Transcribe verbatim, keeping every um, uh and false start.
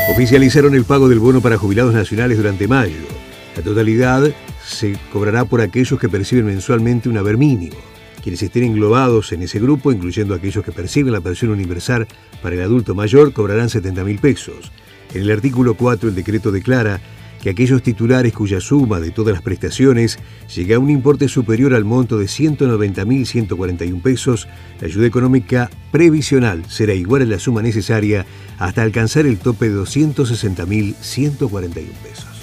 Oficializaron el pago del bono para jubilados nacionales durante mayo. La totalidad se cobrará por aquellos que perciben mensualmente un haber mínimo. Quienes estén englobados en ese grupo, incluyendo aquellos que perciben la pensión universal para el adulto mayor, cobrarán setenta mil pesos. En el artículo cuatro, el decreto declara que aquellos titulares cuya suma de todas las prestaciones llegue a un importe superior al monto de ciento noventa mil ciento cuarenta y un pesos, la ayuda económica previsional será igual a la suma necesaria hasta alcanzar el tope de doscientos sesenta mil ciento cuarenta y un pesos.